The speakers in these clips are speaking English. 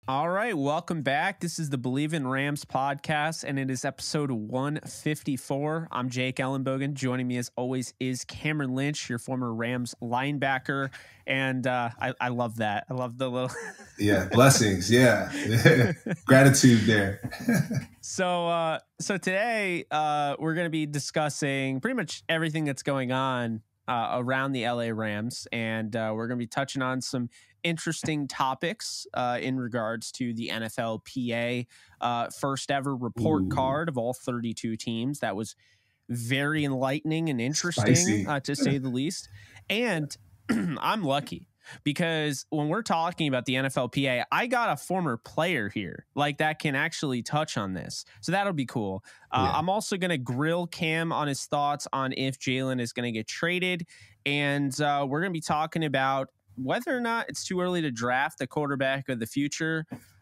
All right, welcome back. This is the Believe in Rams podcast, and it is episode 154. I'm Jake Ellenbogen. Joining me, as always, is Cameron Lynch, your former Rams linebacker. And I love that. I love the little... Yeah, blessings. Yeah. Gratitude there. So today we're going to be discussing pretty much everything that's going on around the LA Rams, and we're going to be touching on some interesting topics in regards to the NFLPA first ever report card of all 32 teams. That was very enlightening and interesting, to say the least. And I'm lucky because when we're talking about the NFLPA, I got a former player here like that can actually touch on this. So that'll be cool. I'm also going to grill Cam on his thoughts on if Jalen is going to get traded. And we're going to be talking about whether or not it's too early to draft the quarterback of the future,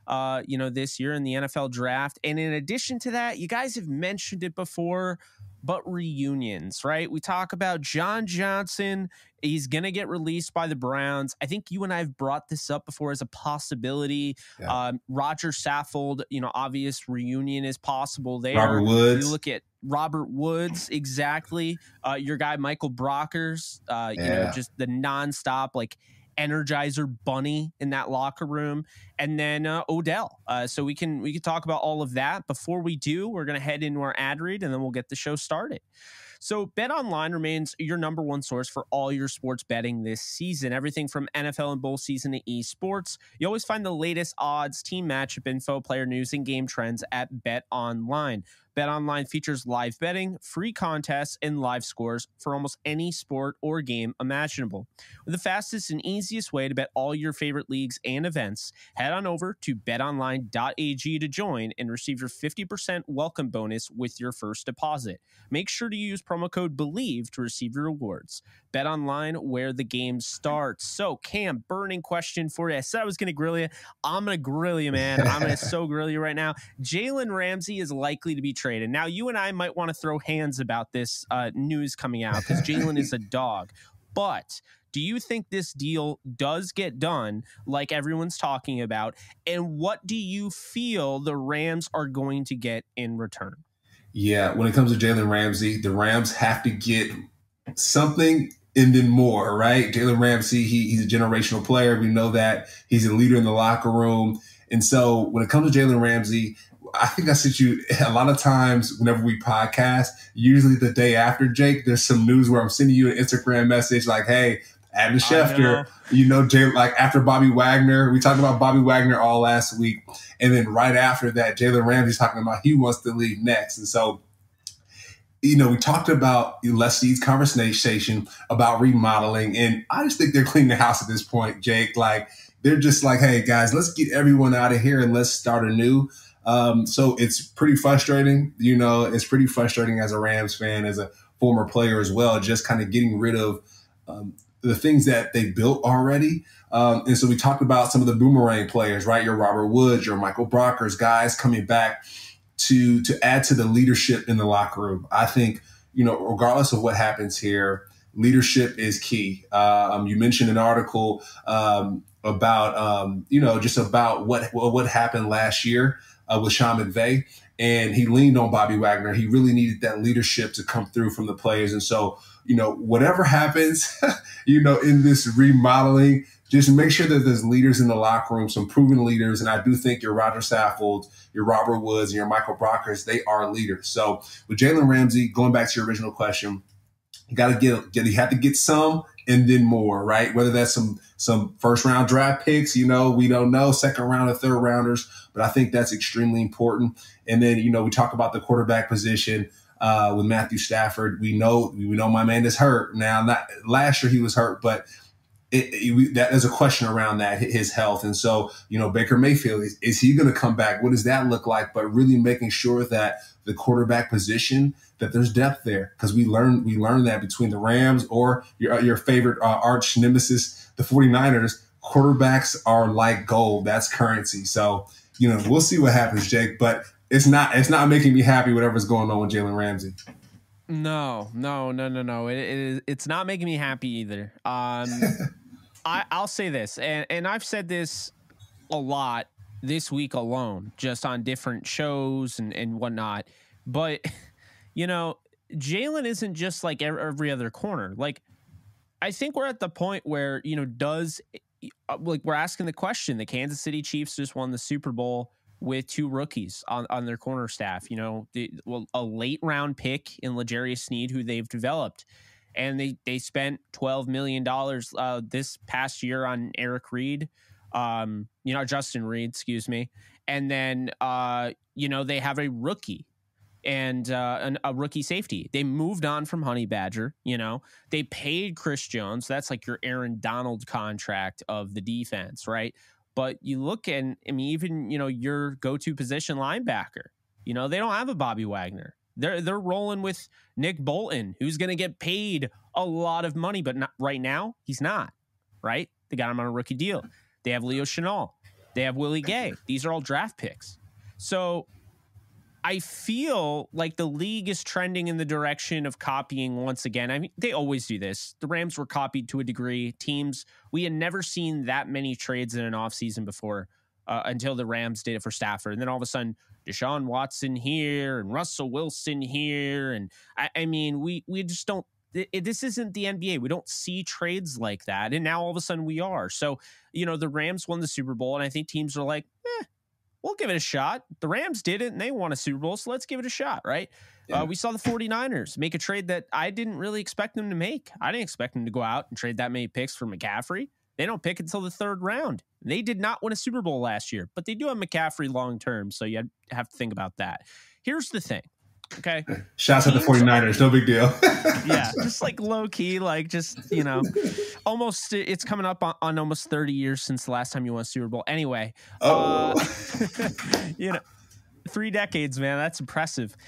this year in the NFL draft. And in addition to that, you guys have mentioned it before, but reunions, right? We talk about John Johnson. He's going to get released by the Browns. I think you and I have brought this up before as a possibility. Yeah. Roger Saffold, obvious reunion is possible there. Robert Woods. You look at Robert Woods, exactly. Your guy, Michael Brockers, just the nonstop, Energizer bunny in that locker room, and then Odell. So we can talk about all of that. Before we do, we're going to head into our ad read, and then we'll get the show started. So BetOnline remains your number one source for all your sports betting this season. Everything from NFL and bowl season to esports. You always find the latest odds, team matchup info, player news, and game trends at BetOnline. BetOnline features live betting, free contests, and live scores for almost any sport or game imaginable. With the fastest and easiest way to bet all your favorite leagues and events, head on over to betonline.ag to join and receive your 50% welcome bonus with your first deposit. Make sure to use promo code BELIEVE to receive your rewards. BetOnline, where the game starts. So, Cam, burning question for you. I said I was going to grill you. I'm going to grill you, man. I'm going to so grill you right now. Jalen Ramsey is likely to be traded. Now, you and I might want to throw hands about this news coming out because Jalen is a dog. But do you think this deal does get done like everyone's talking about? And what do you feel the Rams are going to get in return? Yeah, when it comes to Jalen Ramsey, the Rams have to get something and then more, right? Jalen Ramsey, he's a generational player. We know that. He's a leader in the locker room. And so when it comes to Jalen Ramsey, I think I sent you a lot of times whenever we podcast, usually the day after, Jake, there's some news where I'm sending you an Instagram message like, hey, Adam Schefter, Jalen, after Bobby Wagner, we talked about Bobby Wagner all last week. And then right after that, Jalen Ramsey's talking about he wants to leave next. And so, we talked about Leslie's conversation about remodeling. And I just think they're cleaning the house at this point, Jake. They're just like, hey, guys, let's get everyone out of here and let's start anew. So it's pretty frustrating. It's pretty frustrating as a Rams fan, as a former player as well, just kind of getting rid of the things that they built already. And so we talked about some of the boomerang players, right? Your Robert Woods, your Michael Brockers, guys coming back to add to the leadership in the locker room. I think, regardless of what happens here, leadership is key. You mentioned an article about, just about what happened last year with Sean McVay, and he leaned on Bobby Wagner. He really needed that leadership to come through from the players. And so, whatever happens, in this remodeling, just make sure that there's leaders in the locker room, some proven leaders. And I do think your Roger Saffold, your Robert Woods, and your Michael Brockers, they are leaders. So with Jalen Ramsey, going back to your original question, you have to get some and then more, right? Whether that's some first round draft picks, we don't know, second round or third rounders, but I think that's extremely important. And then, we talk about the quarterback position with Matthew Stafford. We know my man is hurt now. Not last year he was hurt, but there's a question around that, his health. And so, Baker Mayfield, is he going to come back? What does that look like? But really making sure that the quarterback position, that there's depth there, because we learned that between the Rams or your favorite arch nemesis, the 49ers, quarterbacks are like gold. That's currency. So, we'll see what happens, Jake, but it's not making me happy whatever's going on with Jalen Ramsey. No. It's not making me happy either. I'll say this, and I've said this a lot this week alone, just on different shows and whatnot. But, you know, Jalen isn't just like every other corner. Like, I think we're at the point where, you know, we're asking the question, the Kansas City Chiefs just won the Super Bowl with 2 rookies on their corner staff, you know, a late round pick in L'Jarius Sneed, who they've developed. And they spent $12 million this past year on Eric Reed, Justin Reed, excuse me. And then, they have a rookie and a rookie safety. They moved on from Honey Badger. You know, they paid Chris Jones. That's like your Aaron Donald contract of the defense, right? But you look and I mean, even, you know, your go-to position linebacker, you know, they don't have a Bobby Wagner. They're rolling with Nick Bolton, who's going to get paid a lot of money, but not right now. He's not, right? They got him on a rookie deal. They have Leo Chenal. They have Willie Gay. These are all draft picks. So I feel like the league is trending in the direction of copying once again. I mean, they always do this. The Rams were copied to a degree. Teams, we had never seen that many trades in an offseason before until the Rams did it for Stafford. And then all of a sudden, Deshaun Watson here and Russell Wilson here. And I mean, we just don't, this isn't the NBA. We don't see trades like that. And now all of a sudden we are. So, you know, the Rams won the Super Bowl, and I think teams are like, we'll give it a shot. The Rams did it and they won a Super Bowl, so let's give it a shot, right? Yeah. We saw the 49ers make a trade that I didn't really expect them to make. I didn't expect them to go out and trade that many picks for McCaffrey. They don't pick until the 3rd round. They did not win a Super Bowl last year, but they do have McCaffrey long term, so you have to think about that. Here's the thing, okay? Shouts at the 49ers, no big deal. Yeah, just like low key, like just, you know, almost, it's coming up on almost 30 years since the last time you won a Super Bowl. Anyway, you know, 3 decades, man, that's impressive.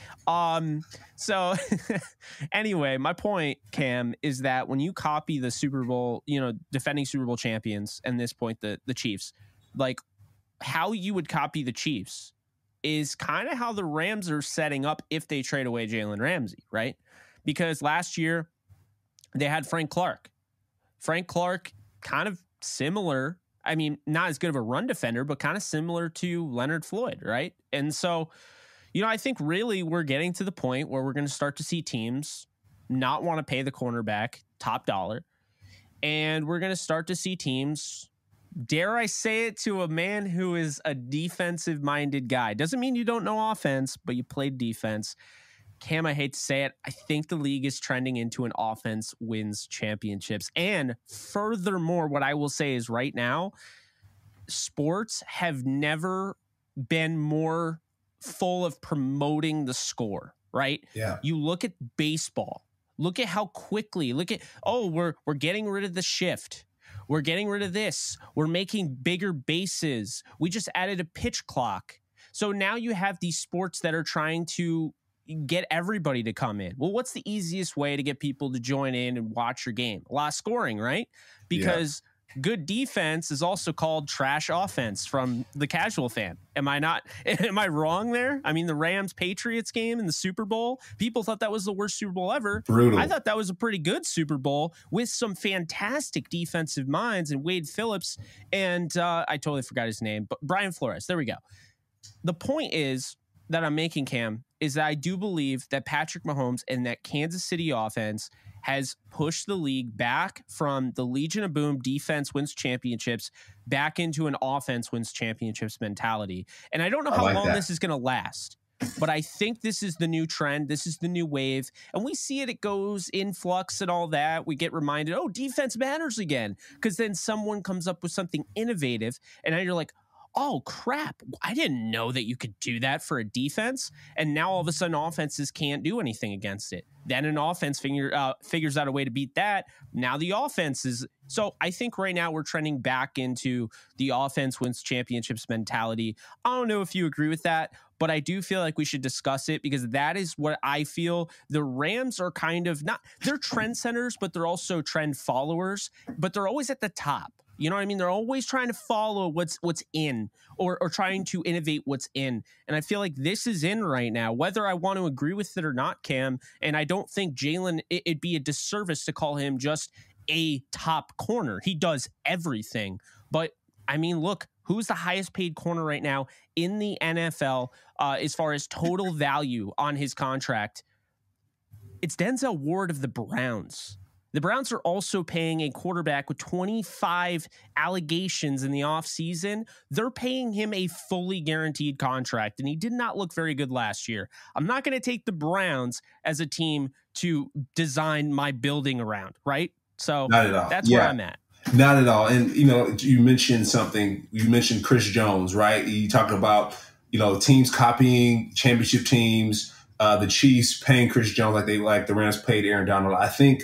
So anyway, my point, Cam, is that when you copy the Super Bowl, you know, defending Super Bowl champions, and this point, the Chiefs, like how you would copy the Chiefs is kind of how the Rams are setting up if they trade away Jalen Ramsey, right? Because last year they had Frank Clark. Frank Clark, kind of similar. I mean, not as good of a run defender, but kind of similar to Leonard Floyd, right? And so, you know, I think really we're getting to the point where we're going to start to see teams not want to pay the cornerback top dollar. And we're going to start to see teams, dare I say it to a man who is a defensive-minded guy. Doesn't mean you don't know offense, but you played defense. Cam, I hate to say it, I think the league is trending into an offense wins championships. And furthermore, what I will say is right now, sports have never been more full of promoting the score, right? Yeah. You look at baseball. Look at how quickly, we're getting rid of the shift. We're getting rid of this. We're making bigger bases. We just added a pitch clock. So now you have these sports that are trying to get everybody to come in. Well, what's the easiest way to get people to join in and watch your game? A lot of scoring, right? Because good defense is also called trash offense from the casual fan. Am I wrong there? I mean, the Rams-Patriots game in the Super Bowl, people thought that was the worst Super Bowl ever. Brutal. I thought that was a pretty good Super Bowl with some fantastic defensive minds, and Wade Phillips and I totally forgot his name, but Brian Flores. There we go. The point is that I'm making, Cam, is that I do believe that Patrick Mahomes and that Kansas City offense has pushed the league back from the Legion of Boom defense wins championships back into an offense wins championships mentality. And I don't know how long this is going to last, but I think this is the new trend. This is the new wave. And we see it goes in flux and all that. We get reminded, defense matters again, because then someone comes up with something innovative. And now you're like, oh, crap, I didn't know that you could do that for a defense. And now all of a sudden offenses can't do anything against it. Then an offense figures out a way to beat that. Now the offense is... So I think right now we're trending back into the offense wins championships mentality. I don't know if you agree with that, but I do feel like we should discuss it because that is what I feel. The Rams are kind of not... They're trendsetters, but they're also trend followers, but they're always at the top. You know what I mean? They're always trying to follow what's in or trying to innovate what's in. And I feel like this is in right now, whether I want to agree with it or not, Cam. And I don't think Jalen, it'd be a disservice to call him just a top corner. He does everything. But I mean, look, Who's the highest paid corner right now in the NFL as far as total value on his contract? It's Denzel Ward of the Browns. The Browns are also paying a quarterback with 25 allegations in the offseason. They're paying him a fully guaranteed contract, and he did not look very good last year. I'm not going to take the Browns as a team to design my building around, right? So not at all. That's where I'm at. Not at all. And, you mentioned something. You mentioned Chris Jones, right? You talk about, teams copying championship teams, the Chiefs paying Chris Jones like the Rams paid Aaron Donald. I think,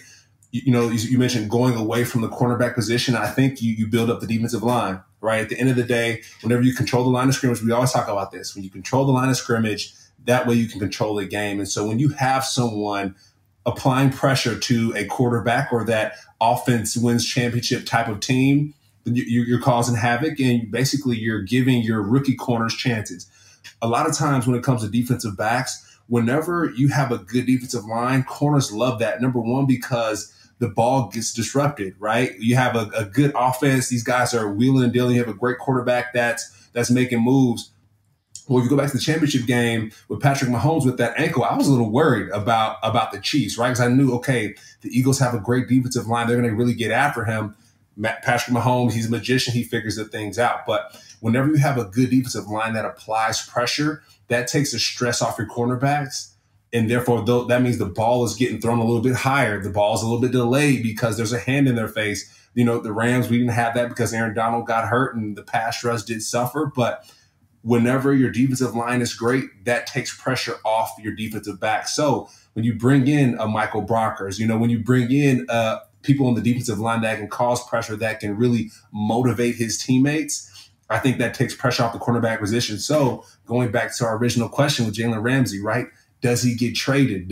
you mentioned going away from the cornerback position. I think you build up the defensive line, right? At the end of the day, whenever you control the line of scrimmage, we always talk about this. When you control the line of scrimmage, that way you can control the game. And so when you have someone applying pressure to a quarterback or that offense wins championship type of team, you're causing havoc, and basically you're giving your rookie corners chances. A lot of times when it comes to defensive backs, whenever you have a good defensive line, corners love that. Number one, because the ball gets disrupted, right? You have a good offense. These guys are wheeling and dealing. You have a great quarterback that's making moves. Well, if you go back to the championship game with Patrick Mahomes with that ankle, I was a little worried about the Chiefs, right? Because I knew, okay, the Eagles have a great defensive line. They're going to really get after him. Patrick Mahomes, he's a magician. He figures the things out. But whenever you have a good defensive line that applies pressure, that takes the stress off your cornerbacks. And therefore, that means the ball is getting thrown a little bit higher. The ball is a little bit delayed because there's a hand in their face. The Rams, we didn't have that because Aaron Donald got hurt and the pass rush did suffer. But whenever your defensive line is great, that takes pressure off your defensive back. So when you bring in a Michael Brockers, when you bring in people on the defensive line that can cause pressure, that can really motivate his teammates, I think that takes pressure off the cornerback position. So going back to our original question with Jalen Ramsey, right? Does he get traded?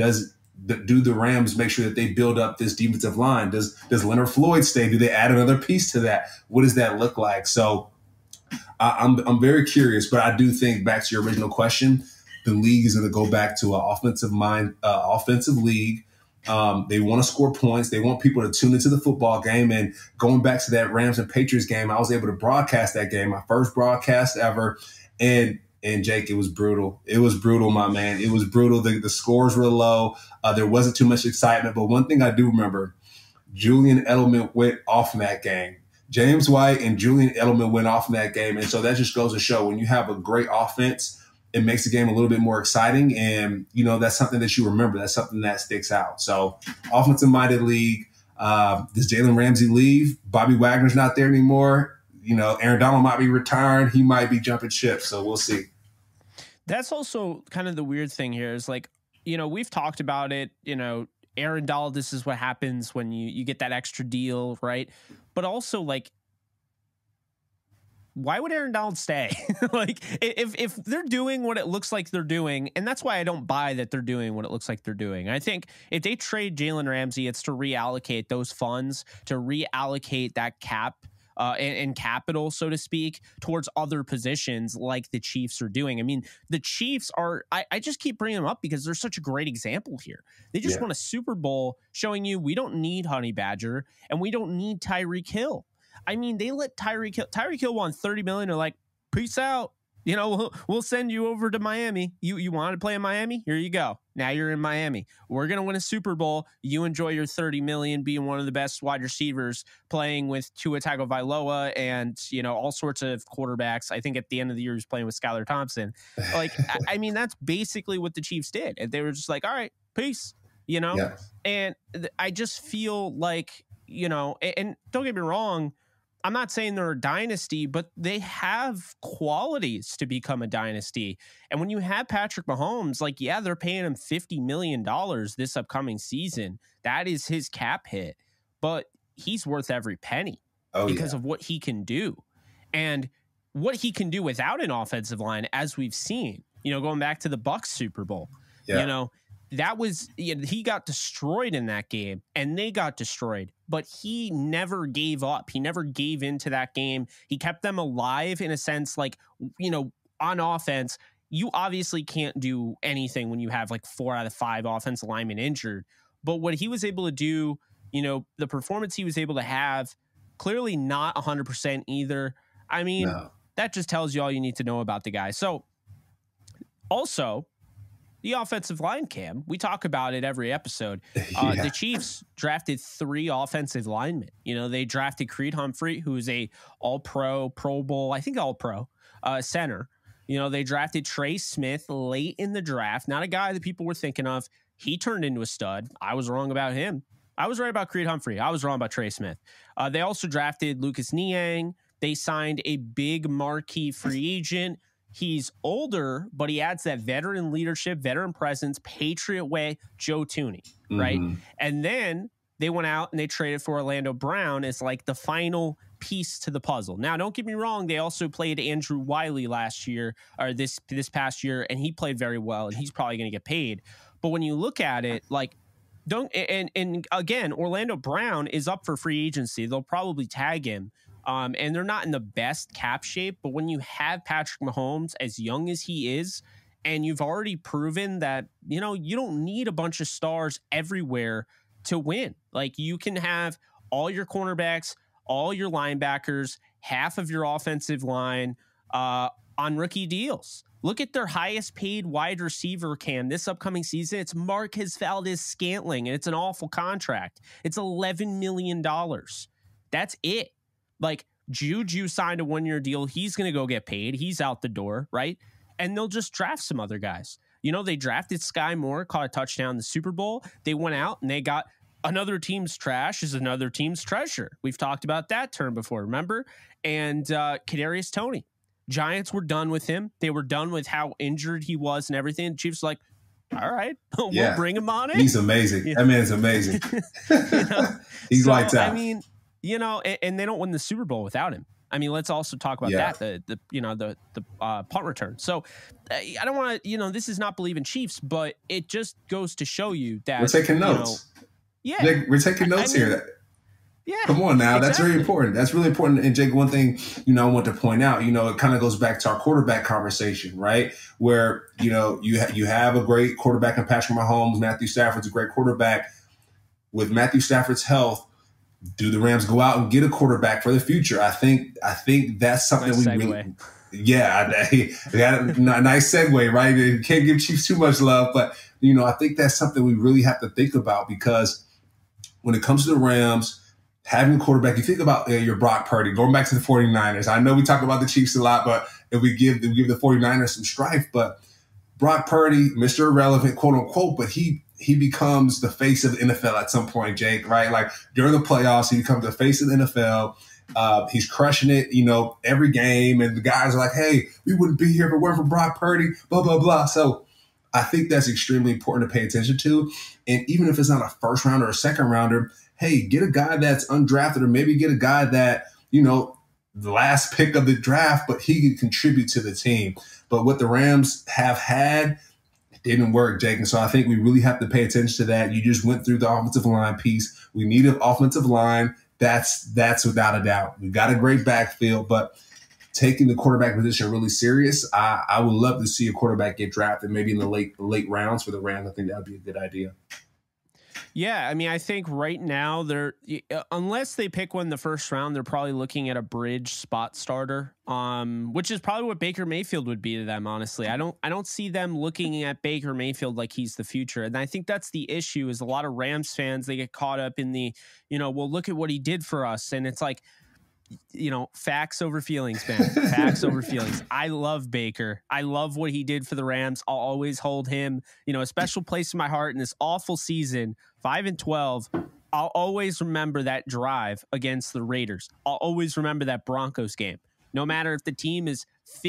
Do the Rams make sure that they build up this defensive line? Does Leonard Floyd stay? Do they add another piece to that? What does that look like? So I'm very curious, but I do think, back to your original question, the league is going to go back to an offensive league. They want to score points. They want people to tune into the football game. And going back to that Rams and Patriots game, I was able to broadcast that game, my first broadcast ever. And Jake, it was brutal. It was brutal, my man. It was brutal. The scores were low. There wasn't too much excitement. But one thing I do remember, Julian Edelman went off in that game. James White and Julian Edelman went off in that game. And so that just goes to show, when you have a great offense, it makes the game a little bit more exciting. And, that's something that you remember. That's something that sticks out. So offensive-minded league. Does Jalen Ramsey leave? Bobby Wagner's not there anymore. Aaron Donald might be retiring. He might be jumping ship. So we'll see. That's also kind of the weird thing here is, like, we've talked about it, Aaron Donald, this is what happens when you get that extra deal, right? But also, like, why would Aaron Donald stay? Like, if they're doing what it looks like they're doing, and that's why I don't buy that they're doing what it looks like they're doing. I think if they trade Jalen Ramsey, it's to reallocate those funds, to reallocate that cap and capital, so to speak, towards other positions like the Chiefs are doing. I mean, the Chiefs are, I just keep bringing them up because they're such a great example here. They just won a Super Bowl showing you we don't need Honey Badger and we don't need Tyreek Hill. I mean, they let Tyreek Hill won $30 million. They're like, peace out. We'll send you over to Miami. You wanted to play in Miami? Here you go. Now you're in Miami. We're going to win a Super Bowl. You enjoy your $30 million being one of the best wide receivers, playing with Tua Tagovailoa and, all sorts of quarterbacks. I think at the end of the year, he was playing with Skylar Thompson. Like, I mean, that's basically what the Chiefs did. And they were just like, all right, peace, Yeah. And I just feel like, and don't get me wrong, I'm not saying they're a dynasty, but they have qualities to become a dynasty. And when you have Patrick Mahomes, like, yeah, they're paying him $50 million this upcoming season. That is his cap hit, but he's worth every penny because of what he can do and what he can do without an offensive line, as we've seen, going back to the Bucs Super Bowl, that was, he got destroyed in that game and they got destroyed, but he never gave up. He never gave into that game. He kept them alive in a sense, like, on offense, you obviously can't do anything when you have like 4 out of 5 offensive linemen injured. But what he was able to do, the performance he was able to have, clearly not 100% either. I mean, that just tells you all you need to know about the guy. So also the offensive line, Cam, we talk about it every episode. The Chiefs drafted 3 offensive linemen. You know, they drafted Creed Humphrey, who is a all-pro, Pro Bowl, I think all-pro center. You know, they drafted Trey Smith late in the draft, not a guy that people were thinking of. He turned into a stud. I was wrong about him. I was right about Creed Humphrey. I was wrong about Trey Smith. They also drafted Lucas Niang. They signed a big marquee free agent. He's older, but he adds that veteran leadership, veteran presence, Patriot way, Joe Thuney, right? And then they went out and they traded for Orlando Brown as like the final piece to the puzzle. Now, don't get me wrong. They also played Andrew Wiley last year, or this past year, and he played very well, and he's probably going to get paid. But when you look at it, like, and again, Orlando Brown is up for free agency. They'll probably tag him. And they're not in the best cap shape, but when you have Patrick Mahomes as young as he is, and you've already proven that, you know, you don't need a bunch of stars everywhere to win. Like, you can have all your cornerbacks, all your linebackers, half of your offensive line on rookie deals. Look at their highest paid wide receiver, Cam, this upcoming season. It's Marquez Valdes-Scantling, and it's an awful contract. It's $11 million. That's it. Like, Juju signed a 1-year deal. He's going to go get paid. He's out the door, right? And they'll just draft some other guys. You know, they drafted Sky Moore, caught a touchdown in the Super Bowl. They went out and they got another team's trash is another team's treasure. We've talked about that term before, remember? And Kadarius Toney. Giants were done with him. They were done with how injured he was and everything. The Chiefs were like, all right, we'll bring him on in. He's amazing. Yeah. That man's amazing. You know? He's lights out. I mean, you know, and they don't win the Super Bowl without him. I mean, let's also talk about that, the punt return. So I don't want to, you know, this is not believe in Chiefs, but it just goes to show you that we're taking notes. You know, Jake, we're taking notes here. Yeah. Come on now. Exactly. That's very important. That's really important. And Jake, one thing, you know, I want to point out, you know, it kind of goes back to our quarterback conversation, right? Where, you know, you have a great quarterback in Patrick Mahomes. Matthew Stafford's a great quarterback. With Matthew Stafford's health, do the Rams go out and get a quarterback for the future? I think that's something nice we really, got a nice segue, right? You can't give Chiefs too much love, but you know, I think that's something we really have to think about, because when it comes to the Rams, having a quarterback, you think about your Brock Purdy, going back to the 49ers. I know we talk about the Chiefs a lot, but if we give the 49ers some strife, but Brock Purdy, Mr. Irrelevant, quote unquote, but he becomes the face of the NFL at some point, Jake, right? Like during the playoffs, he becomes the face of the NFL. He's crushing it, you know, every game. And the guys are like, hey, we wouldn't be here if it weren't for Brock Purdy, blah, blah, blah. So I think that's extremely important to pay attention to. And even if it's not a first rounder or a second rounder, hey, get a guy that's undrafted, or maybe get a guy that, you know, the last pick of the draft, but he can contribute to the team. But what the Rams have had, didn't work, Jake. And so I think we really have to pay attention to that. You just went through the offensive line piece. We need an offensive line. That's without a doubt. We've got a great backfield, but taking the quarterback position really serious, I would love to see a quarterback get drafted maybe in the late rounds for the Rams. I think that would be a good idea. Yeah, I mean, I think right now they're, unless they pick one in the first round, they're probably looking at a bridge spot starter, which is probably what Baker Mayfield would be to them. Honestly, I don't see them looking at Baker Mayfield like he's the future, and I think that's the issue. Is a lot of Rams fans, they get caught up in the, you know, well, look at what he did for us, and it's like, you know, facts over feelings, man. Facts over feelings. I love Baker. I love what he did for the Rams. I'll always hold him, you know, a special place in my heart in this awful season, 5-12. I'll always remember that drive against the Raiders. I'll always remember that Broncos game. No matter if the team is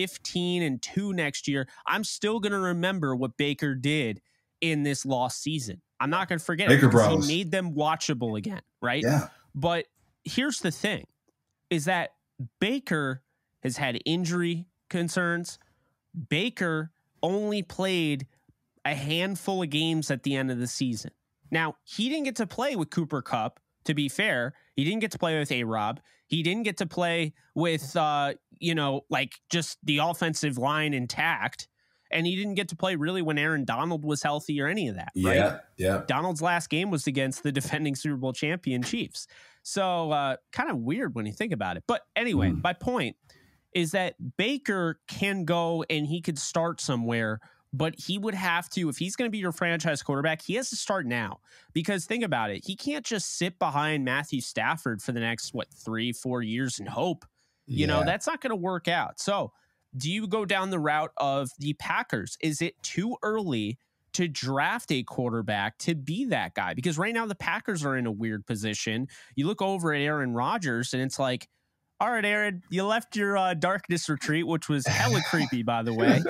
15-2 next year, I'm still going to remember what Baker did in this lost season. I'm not going to forget it because he made them watchable again, right? Yeah. But here's the thing. Is that Baker has had injury concerns. Baker only played a handful of games at the end of the season. Now, he didn't get to play with Cooper Kupp, to be fair. He didn't get to play with A-Rob. He didn't get to play with, you know, like just the offensive line intact. And he didn't get to play really when Aaron Donald was healthy or any of that. Right? Yeah. Donald's last game was against the defending Super Bowl champion Chiefs. So kind of weird when you think about it. But anyway, my point is that Baker can go and he could start somewhere, but he would have to, if he's going to be your franchise quarterback, he has to start now. Because think about it, he can't just sit behind Matthew Stafford for the next, 3-4 years and hope. You know, that's not going to work out. So do you go down the route of the Packers? Is it too early to draft a quarterback to be that guy? Because right now the Packers are in a weird position. You look over at Aaron Rodgers and it's like, all right, Aaron, you left your darkness retreat, which was hella creepy, by the way.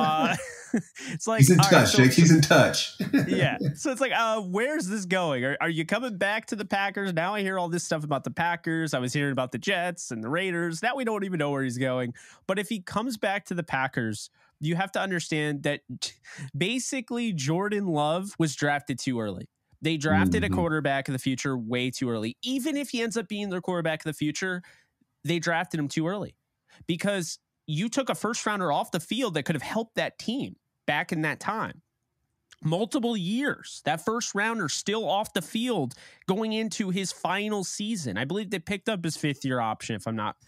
It's like he's in touch, Jake. He's in touch. Yeah. So it's like, where's this going? Are you coming back to the Packers? Now I hear all this stuff about the Packers. I was hearing about the Jets and the Raiders. Now we don't even know where he's going. But if he comes back to the Packers, you have to understand that basically Jordan Love was drafted too early. They drafted a quarterback of the future way too early. Even if he ends up being their quarterback of the future, they drafted him too early because you took a first rounder off the field that could have helped that team back in that time. Multiple years, that first rounder still off the field going into his final season. I believe they picked up his 5th-year option, if I'm not,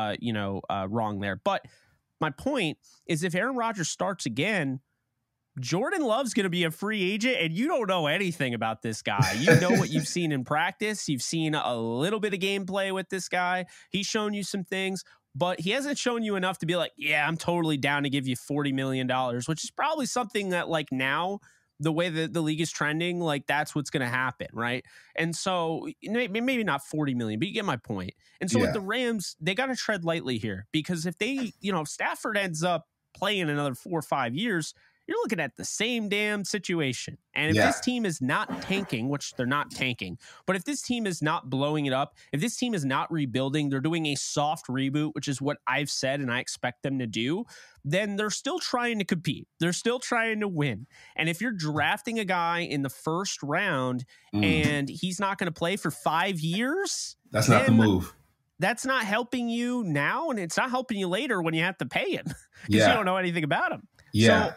wrong there. But my point is, if Aaron Rodgers starts again, Jordan Love's going to be a free agent, and you don't know anything about this guy. You know what you've seen in practice. You've seen a little bit of gameplay with this guy. He's shown you some things, but he hasn't shown you enough to be like, yeah, I'm totally down to give you $40 million, which is probably something that, like, now, the way that the league is trending, like, that's what's going to happen, right? And so maybe not 40 million, but you get my point. And so with the Rams, they got to tread lightly here, because if they, if Stafford ends up playing another 4 or 5 years, you're looking at the same damn situation. And if this team is not tanking, which they're not tanking, but if this team is not blowing it up, if this team is not rebuilding, they're doing a soft reboot, which is what I've said and I expect them to do, then they're still trying to compete. They're still trying to win. And if you're drafting a guy in the first round and he's not going to play for 5 years, that's not the move. That's not helping you now, and it's not helping you later when you have to pay him because you don't know anything about him. So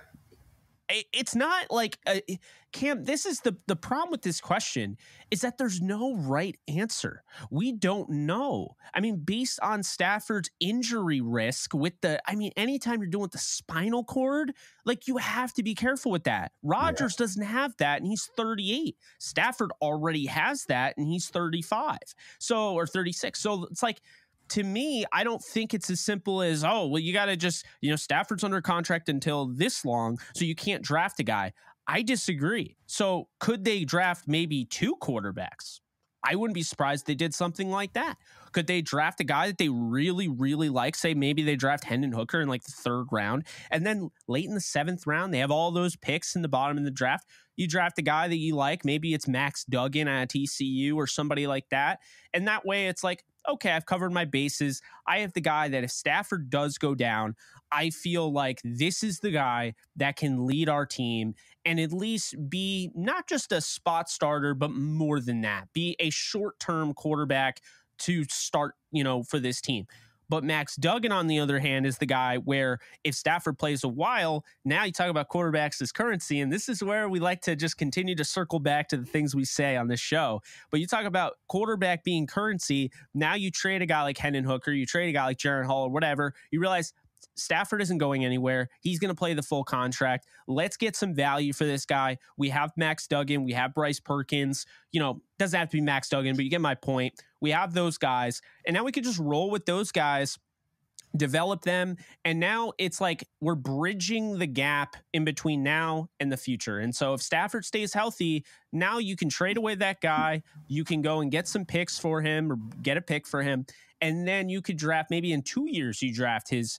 it's not like Cam, this is the problem with this question is that there's no right answer. We don't know. I mean, based on Stafford's injury risk anytime you're doing with the spinal cord, like, you have to be careful with that. Rodgers doesn't have that, and he's 38. Stafford already has that, and he's 35. Or 36. So it's like, to me, I don't think it's as simple as, oh, well, you got to just, Stafford's under contract until this long, so you can't draft a guy. I disagree. So could they draft maybe 2 quarterbacks? I wouldn't be surprised they did something like that. Could they draft a guy that they really, really like? Say maybe they draft Hendon Hooker in like the 3rd round, and then late in the 7th round, they have all those picks in the bottom of the draft. You draft a guy that you like. Maybe it's Max Duggan at TCU or somebody like that. And that way it's like, okay, I've covered my bases. I have the guy that if Stafford does go down, I feel like this is the guy that can lead our team and at least be not just a spot starter, but more than that, be a short-term quarterback to start, for this team. But Max Duggan, on the other hand, is the guy where if Stafford plays a while, now you talk about quarterbacks as currency, and this is where we like to just continue to circle back to the things we say on this show. But you talk about quarterback being currency, now you trade a guy like Hendon Hooker, you trade a guy like Jaren Hall or whatever, you realize Stafford isn't going anywhere. He's going to play the full contract. Let's get some value for this guy. We have Max Duggan. We have Bryce Perkins. Doesn't have to be Max Duggan, but you get my point. We have those guys. And now we could just roll with those guys, develop them. And now it's like we're bridging the gap in between now and the future. And so if Stafford stays healthy, now you can trade away that guy. You can go and get some picks for him or get a pick for him. And then you could draft, maybe in 2 years, you draft his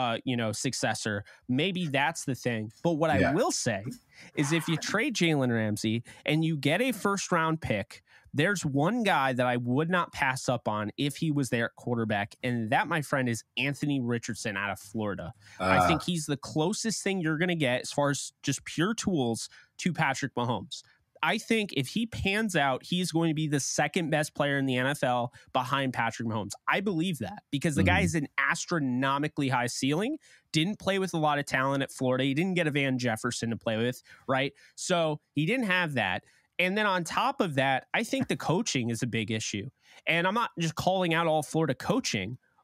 successor. Maybe that's the thing. But what I will say is if you trade Jalen Ramsey and you get a 1st round pick, there's one guy that I would not pass up on if he was there at quarterback. And that, my friend, is Anthony Richardson out of Florida. I think he's the closest thing you're going to get as far as just pure tools to Patrick Mahomes. I think if he pans out, he's going to be the 2nd best player in the NFL behind Patrick Mahomes. I believe that because the guy is an astronomically high ceiling, didn't play with a lot of talent at Florida. He didn't get a Van Jefferson to play with, right? So he didn't have that. And then on top of that, I think the coaching is a big issue. And I'm not just calling out all Florida coaching,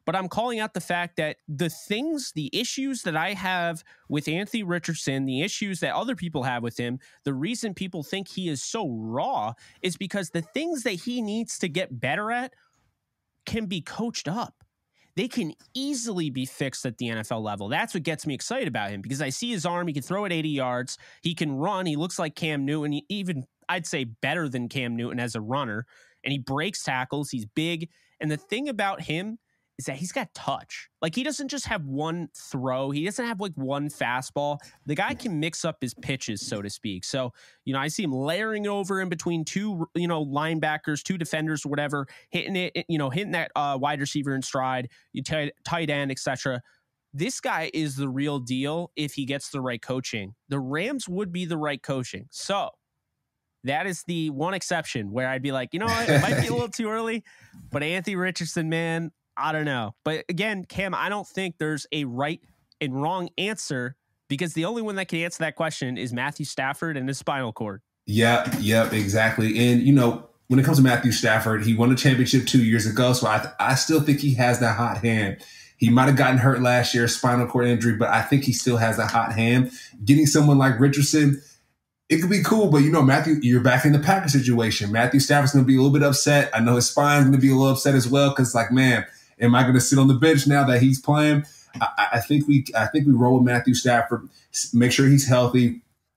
but I'm calling out the fact that the issues that I have with Anthony Richardson, the issues that other people have with him, the reason people think he is so raw is because the things that he needs to get better at can be coached up. They can easily be fixed at the NFL level. That's what gets me excited about him, because I see his arm. He can throw it 80 yards. He can run. He looks like Cam Newton, even I'd say better than Cam Newton as a runner. And he breaks tackles. He's big. And the thing about him is that he's got touch. Like, he doesn't just have one throw. He doesn't have like one fastball. The guy can mix up his pitches, so to speak. So, I see him layering over in between two, linebackers, two defenders or whatever, hitting it, hitting that wide receiver in stride, tight end, etc. This guy is the real deal if he gets the right coaching. The Rams would be the right coaching. So that is the one exception where I'd be like, what, it might be a little too early, but Anthony Richardson, man, I don't know. But again, Cam, I don't think there's a right and wrong answer, because the only one that can answer that question is Matthew Stafford and his spinal cord. Yep, exactly. And, when it comes to Matthew Stafford, he won a championship 2 years ago, so I still think he has that hot hand. He might have gotten hurt last year, spinal cord injury, but I think he still has a hot hand. Getting someone like Richardson, it could be cool, but Matthew, you're back in the Packers situation. Matthew Stafford's going to be a little bit upset. I know his spine's going to be a little upset as well, because man, am I going to sit on the bench now that he's playing? I think we roll with Matthew Stafford. Make sure he's healthy.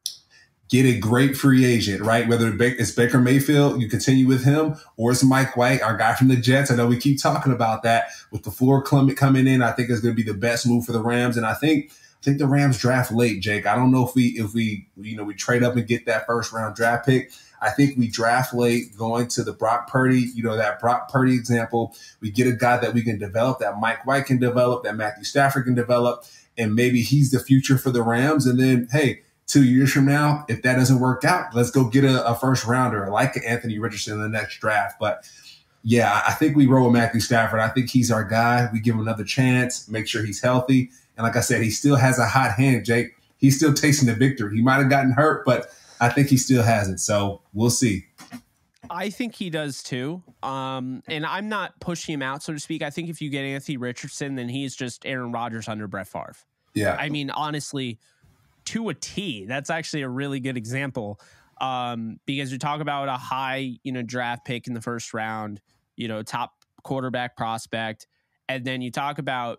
Get a great free agent, right? Whether it's Baker Mayfield, you continue with him, or it's Mike White, our guy from the Jets. I know we keep talking about that with the floor coming in. I think it's going to be the best move for the Rams, and I think the Rams draft late, Jake. I don't know if we trade up and get that first round draft pick. I think we draft late, going to the Brock Purdy, that Brock Purdy example. We get a guy that we can develop, that Mike White can develop, that Matthew Stafford can develop, and maybe he's the future for the Rams. And then, hey, 2 years from now, if that doesn't work out, let's go get a first rounder like Anthony Richardson in the next draft. But yeah, I think we roll with Matthew Stafford. I think he's our guy. We give him another chance, make sure he's healthy. And like I said, he still has a hot hand, Jake. He's still tasting the victory. He might have gotten hurt, but I think he still has it. So we'll see. I think he does too. And I'm not pushing him out, so to speak. I think if you get Anthony Richardson, then he's just Aaron Rodgers under Brett Favre. Yeah. I mean, honestly, to a T, that's actually a really good example. Because you talk about a high, draft pick in the first round, top quarterback prospect. And then you talk about,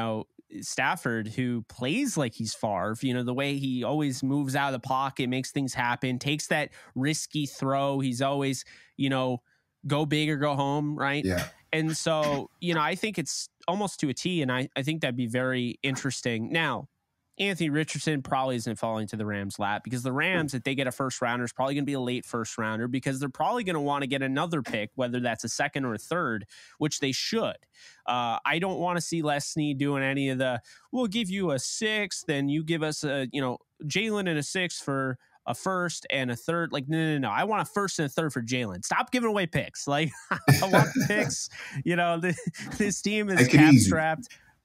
Stafford, who plays like he's Favre, the way he always moves out of the pocket, makes things happen, takes that risky throw. He's always, go big or go home, right? Yeah. And so, I think it's almost to a T, and I think that'd be very interesting. Now, Anthony Richardson probably isn't falling to the Rams' lap, because the Rams, if they get a first rounder, is probably going to be a late first rounder, because they're probably going to want to get another pick, whether that's a second or a third, which they should. I don't want to see Les Snead doing any of the, we'll give you a sixth, then you give us a, Jalen and a sixth for a first and a third. Like, no. I want a first and a third for Jalen. Stop giving away picks. Like, I want the picks. This team is cap strapped.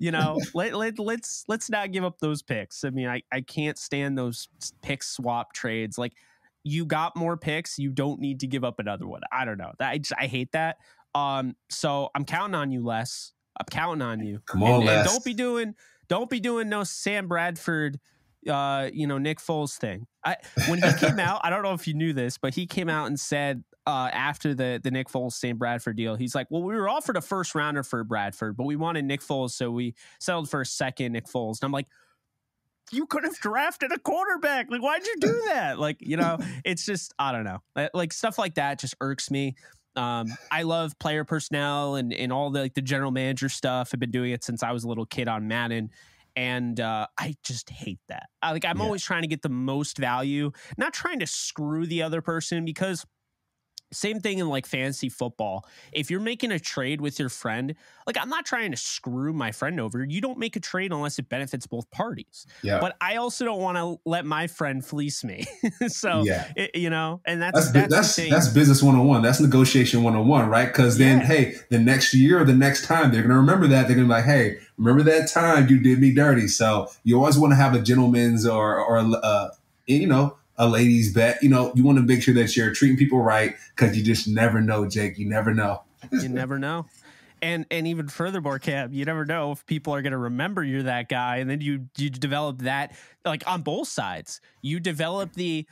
Let's not give up those picks. I mean, I can't stand those pick swap trades. Like, you got more picks, you don't need to give up another one. I don't know. I hate that. So I'm counting on you, Les. I'm counting on you. Come on, Les. And don't be doing no Sam Bradford, Nick Foles thing. When he came out, I don't know if you knew this, but he came out and said, after the Nick Foles Sam Bradford deal, he's like, well, we were offered a first rounder for Bradford, but we wanted Nick Foles, so we settled for a second Nick Foles. And I'm like, you could have drafted a quarterback. Like, why'd you do that? Like, it's just, I don't know. Like, stuff like that just irks me. I love player personnel and all the general manager stuff. I've been doing it since I was a little kid on Madden. And I just hate that. I'm always trying to get the most value, not trying to screw the other person, because same thing in fantasy football. If you're making a trade with your friend, I'm not trying to screw my friend over. You don't make a trade unless it benefits both parties. Yeah. But I also don't want to let my friend fleece me. So, and that's business 101. That's negotiation 101, right? Because then, hey, the next year or the next time, they're going to remember that. They're going to be like, hey, remember that time you did me dirty. So you always want to have a gentleman's or a lady's bet. You want to make sure that you're treating people right, because you just never know, Jake. You never know. You never know. And even furthermore, Cam, you never know if people are going to remember you're that guy, and then you develop that, like, on both sides. You develop the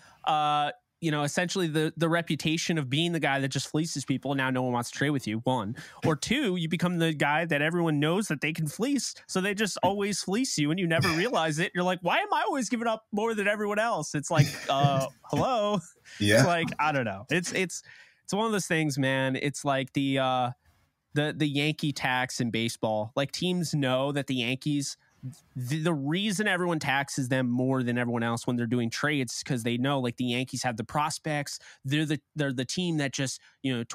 essentially the reputation of being the guy that just fleeces people. Now no one wants to trade with you. One, or two, you become the guy that everyone knows that they can fleece, so they just always fleece you, and you never realize it. You're like, why am I always giving up more than everyone else? It's like, hello. Yeah. It's like, I don't know. It's one of those things, man. It's like the Yankee tax in baseball. Like, teams know that the Yankees, the reason everyone taxes them more than everyone else when they're doing trades, because they know, like, the Yankees have the prospects. They're the team that just,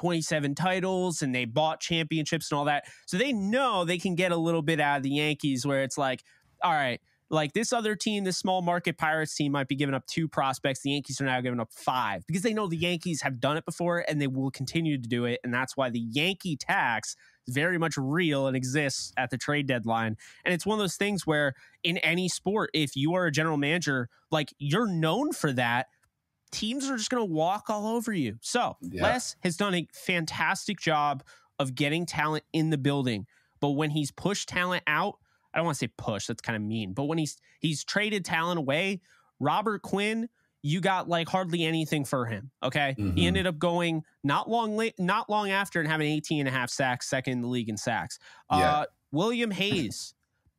27 titles, and they bought championships and all that. So they know they can get a little bit out of the Yankees, where it's like, all right, like, this other team, this small market Pirates team, might be giving up 2 prospects. The Yankees are now giving up 5, because they know the Yankees have done it before and they will continue to do it. And that's why the Yankee tax is very much real and exists at the trade deadline. And it's one of those things where in any sport, if you are a general manager, like, you're known for that, teams are just going to walk all over you. So Les has done a fantastic job of getting talent in the building. But when he's pushed talent out, I don't want to say push, that's kind of mean, but when he's traded talent away, Robert Quinn, you got like hardly anything for him. Okay. Mm-hmm. He ended up going not long after and having 18.5 sacks, second in the league in sacks. William Hayes.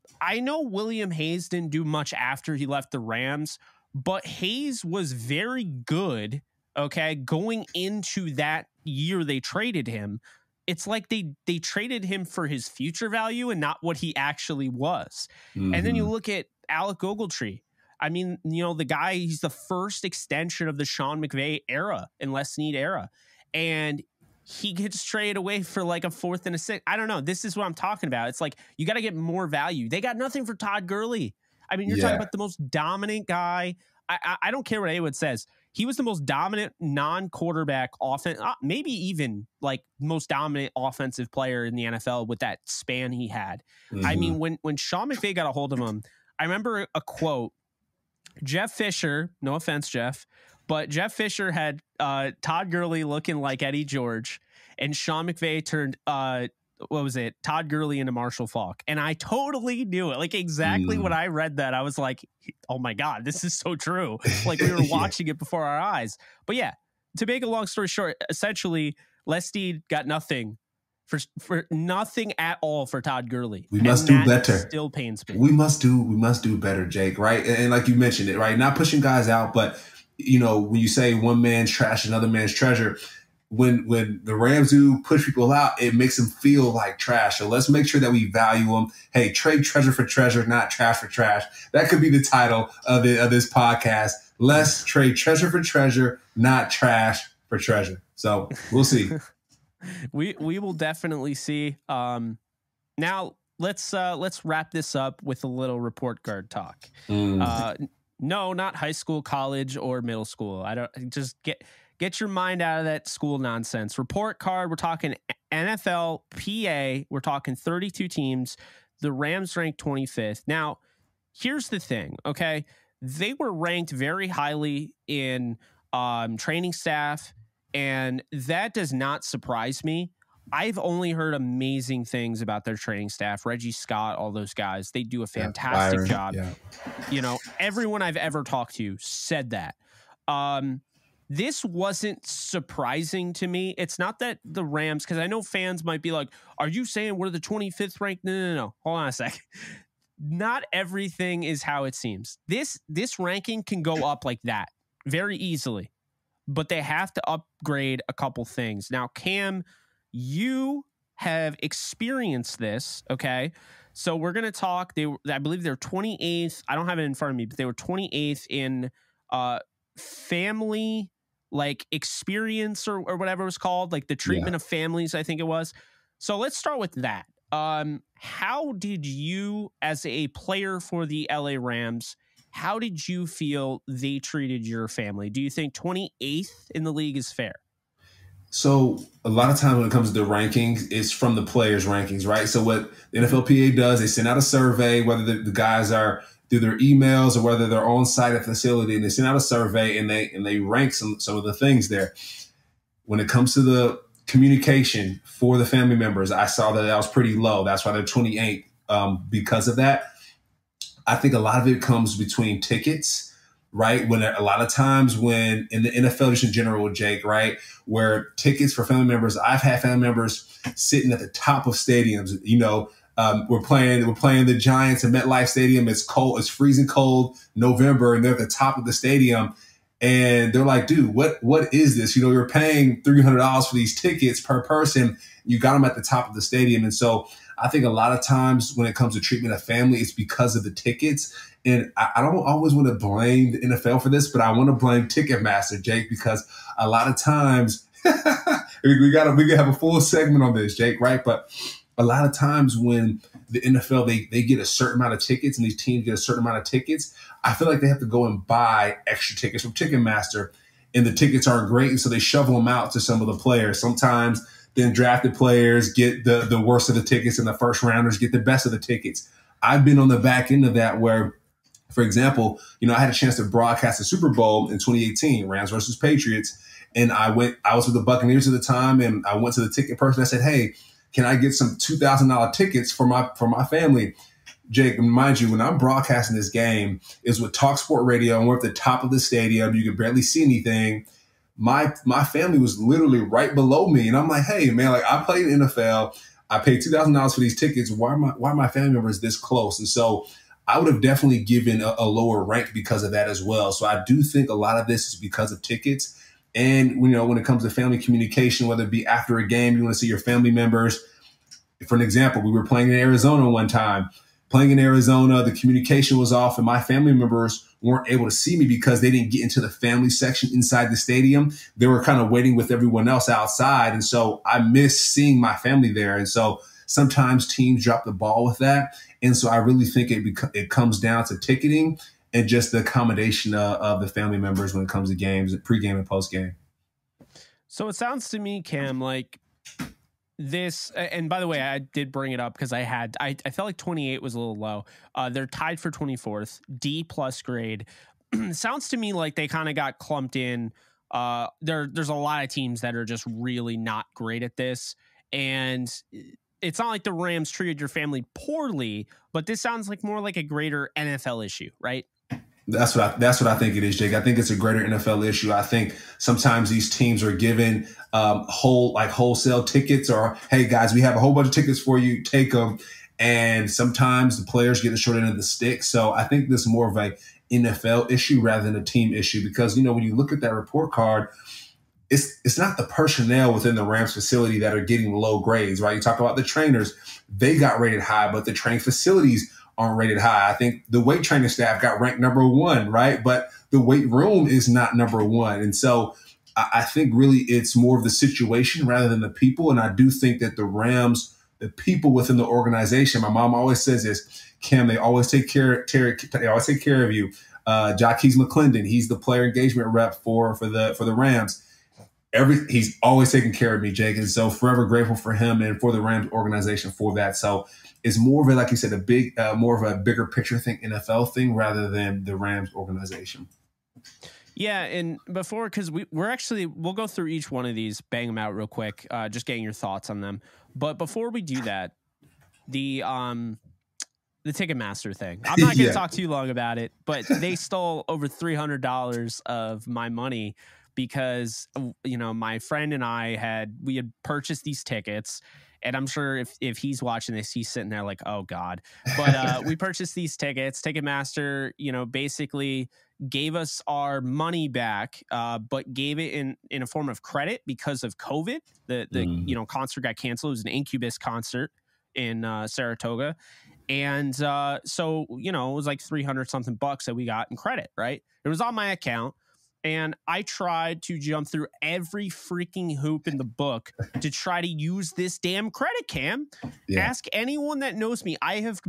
I know William Hayes didn't do much after he left the Rams, but Hayes was very good. Okay. Going into that year they traded him. It's like they traded him for his future value and not what he actually was. Mm-hmm. And then you look at Alec Ogletree. I mean, the guy, he's the first extension of the Sean McVay era and Les Snead era. And he gets traded away for like a 4th and a 6th. I don't know. This is what I'm talking about. It's like, you got to get more value. They got nothing for Todd Gurley. I mean, you're talking about the most dominant guy. I don't care what anyone says. He was the most dominant non-quarterback offense, maybe even like most dominant offensive player in the NFL with that span he had. Mm-hmm. I mean, when Sean McVay got a hold of him, I remember a quote. Jeff Fisher, no offense, Jeff, but Jeff Fisher had Todd Gurley looking like Eddie George, and Sean McVay turned Todd Gurley into Marshall Faulk. And I totally knew it. Like, exactly when I read that, I was like, oh my God, this is so true. Like, we were watching it before our eyes. But yeah, to make a long story short, essentially, Les Snead got nothing for nothing at all for Todd Gurley. We must do better. Still pains me. We must do better, Jake, right? And like you mentioned it, right? Not pushing guys out, but when you say one man's trash, another man's treasure, when the Rams do push people out, it makes them feel like trash. So let's make sure that we value them. Hey, trade treasure for treasure, not trash for trash. That could be the title of this podcast. Let's trade treasure for treasure, not trash for treasure. So we'll see. We will definitely see. Now let's wrap this up with a little report card talk. No, not high school, college, or middle school. I don't just get your mind out of that school nonsense. Report card, we're talking NFL, PA, we're talking 32 teams. The Rams ranked 25th. Now, here's the thing, okay? They were ranked very highly in training staff, and that does not surprise me. I've only heard amazing things about their training staff. Reggie Scott, all those guys, they do a fantastic job. Yeah. Everyone I've ever talked to said that. This wasn't surprising to me. It's not that the Rams, because I know fans might be like, are you saying we're the 25th ranked? No. Hold on a sec. Not everything is how it seems. This ranking can go up like that very easily, but they have to upgrade a couple things. Now, Cam, you have experienced this, okay? So we're going to talk. I believe they're 28th. I don't have it in front of me, but they were 28th in family like experience or whatever it was called, like the treatment of families, I think it was. So let's start with that. How did you, as a player for the LA Rams, how did you feel they treated your family? Do you think 28th in the league is fair? So a lot of times when it comes to the rankings, it's from the players' rankings, right? So what the NFLPA does, they send out a survey, whether the guys are through their emails or whether they're on site at the facility, and they send out a survey and they rank some of the things there. When it comes to the communication for the family members, I saw that was pretty low. That's why they're 28 because of that. I think a lot of it comes between tickets, right? When a lot of times when in the NFL just in general, Jake, right, where tickets for family members, I've had family members sitting at the top of stadiums. We're playing the Giants at MetLife Stadium. It's cold. It's freezing cold, November, and they're at the top of the stadium. And they're like, dude, what is this? You're paying $300 for these tickets per person. You got them at the top of the stadium. And so I think a lot of times when it comes to treatment of family, it's because of the tickets. And I don't always want to blame the NFL for this, but I want to blame Ticketmaster, Jake, because a lot of times we can have a full segment on this, Jake, right? But a lot of times when the NFL, they get a certain amount of tickets and these teams get a certain amount of tickets, I feel like they have to go and buy extra tickets from Ticketmaster, and the tickets aren't great. And so they shovel them out to some of the players. Sometimes then drafted players get the worst of the tickets and the first rounders get the best of the tickets. I've been on the back end of that where, for example, I had a chance to broadcast the Super Bowl in 2018, Rams versus Patriots. And I was with the Buccaneers at the time, and I went to the ticket person. I said, hey, can I get some $2,000 tickets for my family? Jake, mind you, when I'm broadcasting this game, it's with TalkSport Radio, and we're at the top of the stadium. You can barely see anything. My family was literally right below me, and I'm like, hey, man, like I played in the NFL. I paid $2,000 for these tickets. Why are my family members this close? And so I would have definitely given a lower rank because of that as well. So I do think a lot of this is because of tickets. And, when it comes to family communication, whether it be after a game, you want to see your family members. For an example, we were playing in Arizona one time. Playing in Arizona, the communication was off, and my family members weren't able to see me because they didn't get into the family section inside the stadium. They were kind of waiting with everyone else outside. And so I missed seeing my family there. And so sometimes teams drop the ball with that. And so I really think it comes down to ticketing and just the accommodation of the family members when it comes to games, pregame and postgame. So it sounds to me, Cam, like this, and by the way, I did bring it up because I felt like 28 was a little low. They're tied for 24th, D+ grade. Sounds to me like they kind of got clumped in. There's a lot of teams that are just really not great at this. And it's not like the Rams treated your family poorly, but this sounds like more like a greater NFL issue, right? That's what I think it is, Jake. I think it's a greater NFL issue. I think sometimes these teams are given wholesale tickets, or, hey guys, we have a whole bunch of tickets for you, take them. And sometimes the players get the short end of the stick. So I think this is more of a NFL issue rather than a team issue, because, when you look at that report card, it's not the personnel within the Rams facility that are getting low grades, right? You talk about the trainers, they got rated high, but the training facilities aren't rated high. I think the weight training staff got ranked number 1, right? But the weight room is not number 1. And so I think really it's more of the situation rather than the people. And I do think that the Rams, the people within the organization, my mom always says this, Cam, they always take care of you. Jaquez McClendon, he's the player engagement rep for the Rams. He's always taking care of me, Jake. And so forever grateful for him and for the Rams organization for that. So it's more of a, like you said, more of a bigger picture thing, NFL thing, rather than the Rams organization. Yeah, and because we'll go through each one of these, bang them out real quick, just getting your thoughts on them. But before we do that, the Ticketmaster thing, I'm not going to talk too long about it, but they stole over $300 of my money because, my friend and I had purchased these tickets. And I'm sure if he's watching this, he's sitting there like, oh, God. But we purchased these tickets. Ticketmaster, basically gave us our money back, but gave it in a form of credit because of COVID. The concert got canceled. It was an Incubus concert in Saratoga. And so, it was like $300 something that we got in credit, right? It was on my account. And I tried to jump through every freaking hoop in the book to try to use this damn credit, Cam. Yeah. Ask anyone that knows me. I have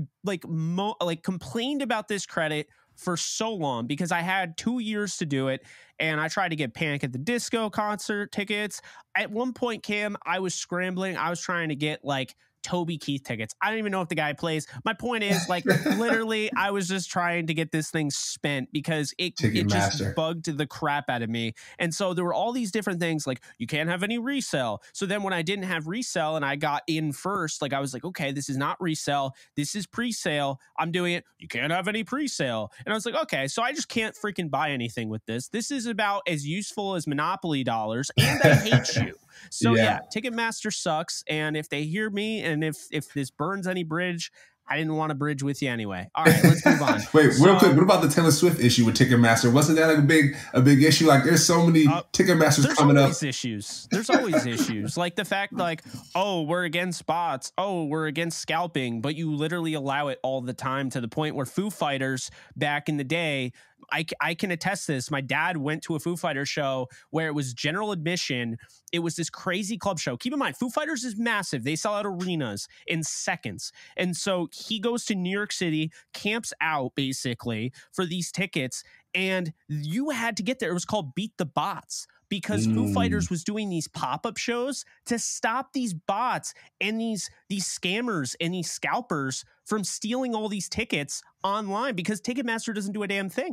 complained about this credit for so long because I had 2 years to do it. And I tried to get Panic at the Disco concert tickets. At one point, Cam, I was scrambling. I was trying to get like Toby Keith tickets. I don't even know if the guy plays. My point is, like, literally, I was just trying to get this thing spent because it just bugged the crap out of me. And so there were all these different things, like, you can't have any resale. So then when I didn't have resale and I got in first, like, I was like, okay, this is not resale. This is pre-sale. I'm doing it. You can't have any pre-sale. And I was like, okay, so I just can't freaking buy anything with this. This is about as useful as Monopoly dollars, and I hate you. So yeah, Ticketmaster sucks. And if they hear me, and if this burns any bridge, I didn't want to bridge with you anyway. All right, let's move on. Wait, real quick. What about the Taylor Swift issue with Ticketmaster? Wasn't that a big issue? Like, there's so many Ticketmasters coming up. There's always issues. Like the fact, like, oh, we're against bots. Oh, we're against scalping. But you literally allow it all the time, to the point where Foo Fighters back in the day, I can attest this. My dad went to a Foo Fighters show where it was general admission. It was this crazy club show. Keep in mind, Foo Fighters is massive. They sell out arenas in seconds. And so he goes to New York City, camps out basically for these tickets. And you had to get there. It was called Beat the Bots, because Foo Fighters was doing these pop-up shows to stop these bots and these scammers and these scalpers from stealing all these tickets online, because Ticketmaster doesn't do a damn thing.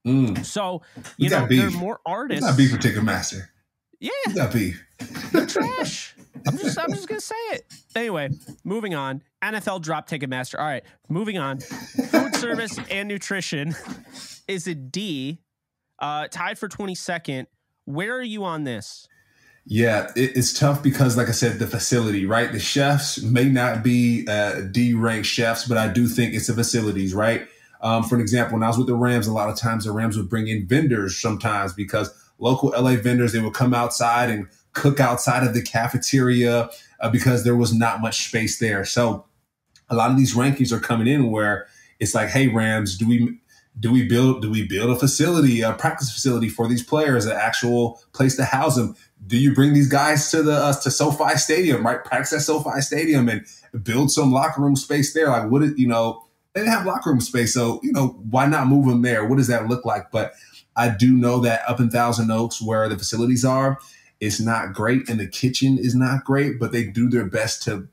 So, you know, there are more artists. It's not beef for Ticketmaster. Yeah. You got beef. They're trash. I'm just going to say it. Anyway, moving on. NFL dropped Ticketmaster. All right, moving on. Food service and nutrition is a D, tied for 22nd. Where are you on this? Yeah, it's tough because, like I said, the facility, right? The chefs may not be D-ranked chefs, but I do think it's the facilities, right? For an example, when I was with the Rams, a lot of times the Rams would bring in vendors sometimes, because local LA vendors, they would come outside and cook outside of the cafeteria because there was not much space there. So a lot of these rankings are coming in where it's like, hey, Rams, do we build a facility, a practice facility for these players, an actual place to house them? Do you bring these guys to to SoFi Stadium, right? Practice at SoFi Stadium and build some locker room space there. Like, what is, they didn't have locker room space, so why not move them there? What does that look like? But I do know that up in Thousand Oaks, where the facilities are, it's not great, and the kitchen is not great. But they do their best to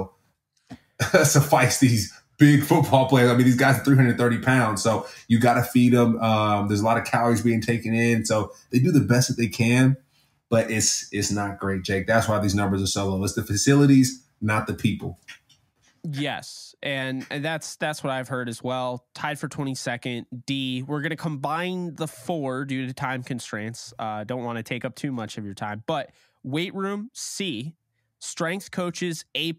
suffice these big football players. I mean, these guys are 330 pounds, so you got to feed them. There's a lot of calories being taken in, so they do the best that they can, but it's not great, Jake. That's why these numbers are so low. It's the facilities, not the people. Yes, and that's what I've heard as well. Tied for 22nd, D. We're going to combine the 4 due to time constraints. Don't want to take up too much of your time, but weight room, C. Strength coaches, A+.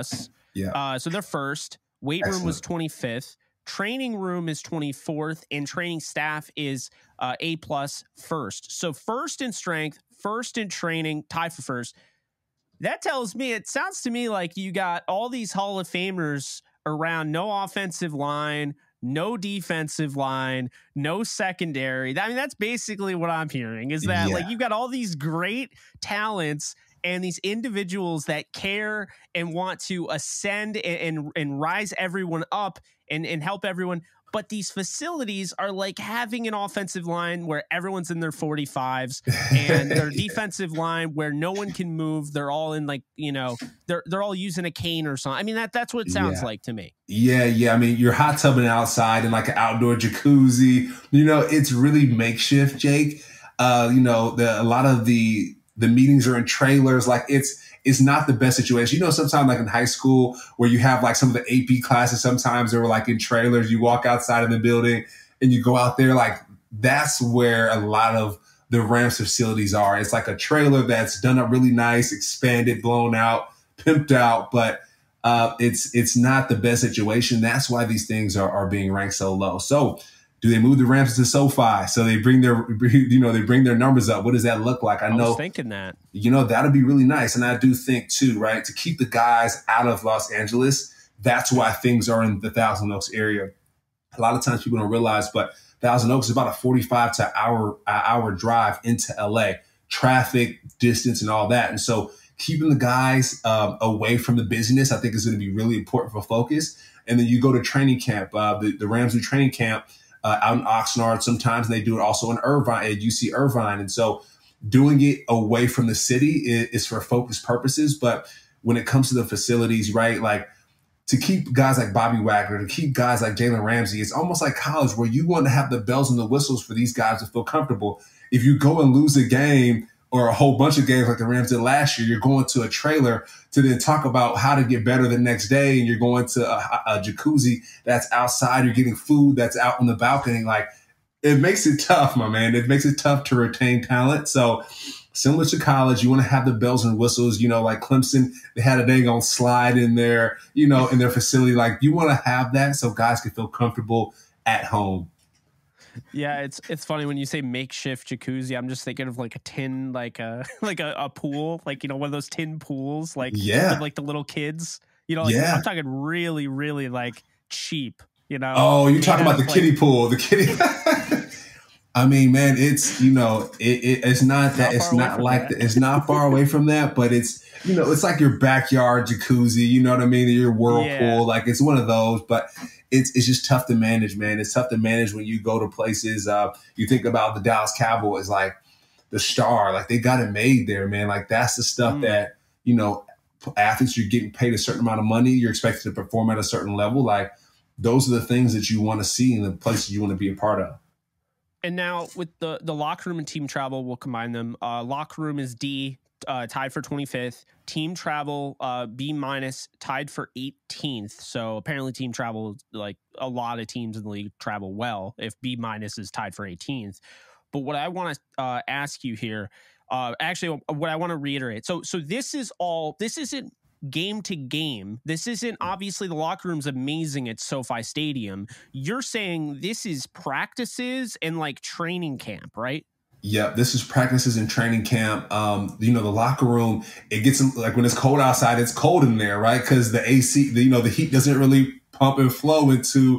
Yeah. So they're first. Weight room was 25th. Training room is 24th, and training staff is A+ first. So first in strength, first in training, tied for first. That tells me, it sounds to me like you got all these Hall of Famers around, no offensive line, no defensive line, no secondary. I mean, that's basically what I'm hearing, is that like you've got all these great talents and these individuals that care and want to ascend and rise everyone up and help everyone. But these facilities are like having an offensive line where everyone's in their 45s and their defensive line where no one can move. They're all in they're all using a cane or something. I mean, that's what it sounds like to me. Yeah. I mean, you're hot tubbing outside in like an outdoor jacuzzi. It's really makeshift, Jake. A lot of the meetings are in trailers. Like it's not the best situation. Sometimes like in high school where you have like some of the AP classes, sometimes they were like in trailers. You walk outside of the building and you go out there. Like, that's where a lot of the Rams facilities are. It's like a trailer that's done up really nice, expanded, blown out, pimped out, but it's not the best situation. That's why these things are being ranked so low. So do they move the Rams to SoFi? So they bring their numbers up. What does that look like? I was thinking that. That'd be really nice. And I do think too, right, to keep the guys out of Los Angeles, that's why things are in the Thousand Oaks area. A lot of times people don't realize, but Thousand Oaks is about a 45 to hour drive into LA. Traffic, distance, and all that. And so keeping the guys away from the busyness, I think, is going to be really important for focus. And then you go to training camp. The Rams do training camp out in Oxnard sometimes, and they do it also in Irvine, at UC Irvine. And so doing it away from the city is for focus purposes. But when it comes to the facilities, right? Like, to keep guys like Bobby Wagner, to keep guys like Jalen Ramsey, it's almost like college where you want to have the bells and the whistles for these guys to feel comfortable. If you go and lose a game or a whole bunch of games like the Rams did last year, you're going to a trailer to then talk about how to get better the next day, and you're going to a jacuzzi that's outside, you're getting food that's out on the balcony. Like, it makes it tough, my man. It makes it tough to retain talent. So similar to college, you want to have the bells and whistles, like Clemson, they had a dang on slide in their, in their facility. Like, you want to have that so guys can feel comfortable at home. Yeah, it's funny when you say makeshift jacuzzi. I'm just thinking of like a tin, like a pool, like one of those tin pools, like with like the little kids. I'm talking really, really like cheap. Oh, you're talking about the kiddie pool, the kiddie. I mean, man, it's it's not that, it's not like that. It's not far away from that, but it's it's like your backyard jacuzzi. You know what I mean? Your whirlpool, like it's one of those, but it's just tough to manage, man. It's tough to manage when you go to places. You think about the Dallas Cowboys, like the star, like they got it made there, man. Like that's the stuff that athletes, you're getting paid a certain amount of money. You're expected to perform at a certain level. Like those are the things that you want to see in the places you want to be a part of. And now with the locker room and team travel, we'll combine them. Locker room is D, tied for 25th. Team travel, B-, tied for 18th. So apparently team travel, like a lot of teams in the league travel well if B- is tied for 18th. But what I want to ask you here, actually what I want to reiterate. So this isn't game to game. This isn't, obviously the locker room's amazing at SoFi Stadium. You're saying this is practices and like training camp, right? Yep, this is practices and training camp. The locker room, it gets like when it's cold outside, it's cold in there, right? Because the AC, the heat doesn't really pump and flow into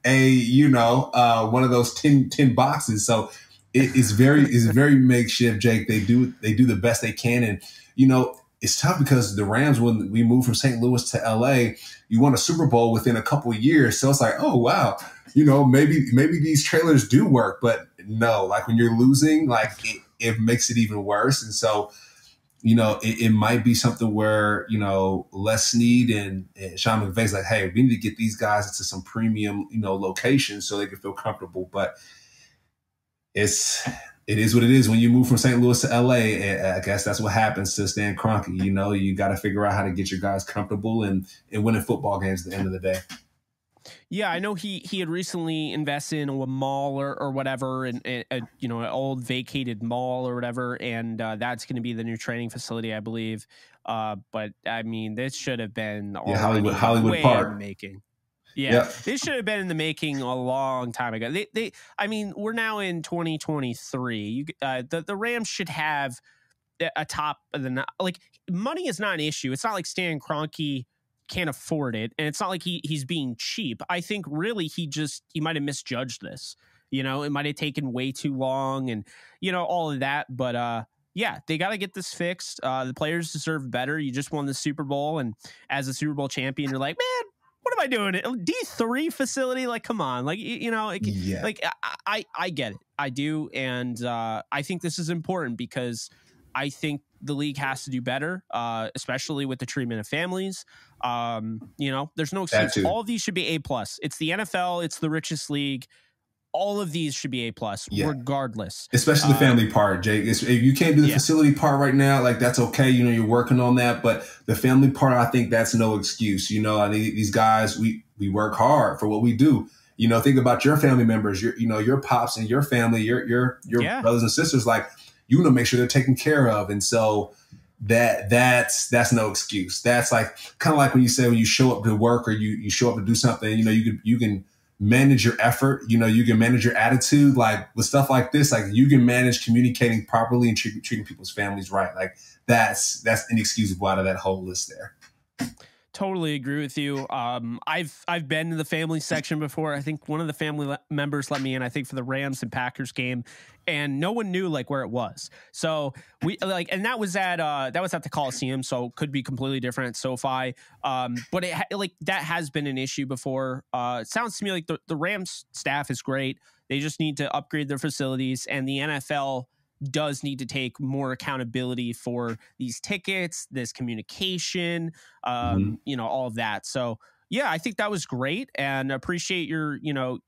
one of those tin boxes. So it's very makeshift, Jake. They do the best they can, and it's tough because the Rams, when we moved from St. Louis to LA, you won a Super Bowl within a couple of years. So it's like, oh, wow, maybe these trailers do work. But no, like when you're losing, like it makes it even worse. And so, it might be something where, Les Snead and Sean McVay's like, hey, we need to get these guys into some premium, locations so they can feel comfortable. But it is what it is. When you move from St. Louis to LA, I guess that's what happens to Stan Kroenke. You got to figure out how to get your guys comfortable and winning football games at the end of the day. Yeah, I know he had recently invested in a mall or whatever, and an old vacated mall or whatever, and that's going to be the new training facility, I believe. But I mean, this should have been Hollywood Park in the making. Yeah, This should have been in the making a long time ago. I mean, we're now in 2023. The Rams should have a top of the, like, money is not an issue. It's not like Stan Kroenke can't afford it, and it's not like he's being cheap. I think really he might have misjudged this. It might have taken way too long, and all of that. But yeah, they got to get this fixed. The players deserve better. You just won the Super Bowl, and as a Super Bowl champion, you're like, man, what am I doing? D3 facility? Like, come on. Like, like I get it. I do. And I think this is important because I think the league has to do better, especially with the treatment of families. There's no excuse. All of these should be A+. It's the NFL. It's the richest league. All of these should be A+, regardless. Especially the family part, Jake. If you can't do the facility part right now, like that's okay. You're working on that. But the family part, I think that's no excuse. I think these guys, we work hard for what we do. Think about your family members, your pops and your family, your brothers and sisters. Like, you want to make sure they're taken care of. And so that's no excuse. That's like kind of like when you show up to work or you show up to do something, you can manage your effort, you can manage your attitude. Like with stuff like this, like you can manage communicating properly and treating people's families right. Like that's inexcusable out of that whole list there. Totally agree with you. I've been to the family section before. I think one of the family members let me in, I think for the Rams and Packers game, and no one knew like where it was. So we like, and that was at the Coliseum. So could be completely different at SoFi. But that has been an issue before. It sounds to me like the Rams staff is great. They just need to upgrade their facilities, and the NFL does need to take more accountability for these tickets, this communication, all of that. So yeah, I think that was great, and appreciate your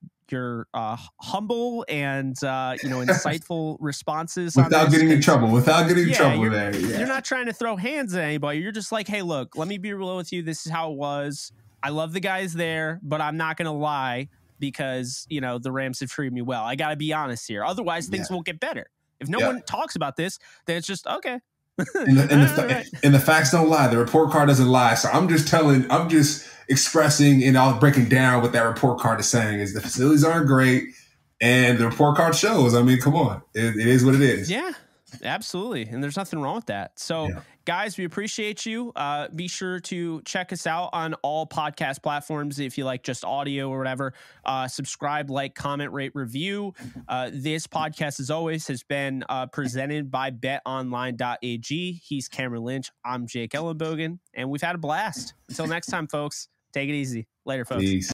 humble and insightful responses without getting in trouble. You're not trying to throw hands at anybody. You're just like, hey, look, let me be real with you. This is how it was. I love the guys there, but I'm not going to lie because the Rams have treated me well. I got to be honest here. Otherwise, things won't get better. If no one talks about this, then it's just okay. And the facts don't lie. The report card doesn't lie. So I'm just expressing and all breaking down what that report card is saying is the facilities aren't great, and the report card shows. I mean, come on, it is what it is. Yeah, absolutely, and there's nothing wrong with that. So, guys, we appreciate you. Be sure to check us out on all podcast platforms if you like just audio or whatever. Subscribe, like, comment, rate, review. This podcast, as always, has been presented by BetOnline.ag. He's Cameron Lynch. I'm Jake Ellenbogen, and we've had a blast. Until next time, folks. Take it easy. Later, folks. Peace.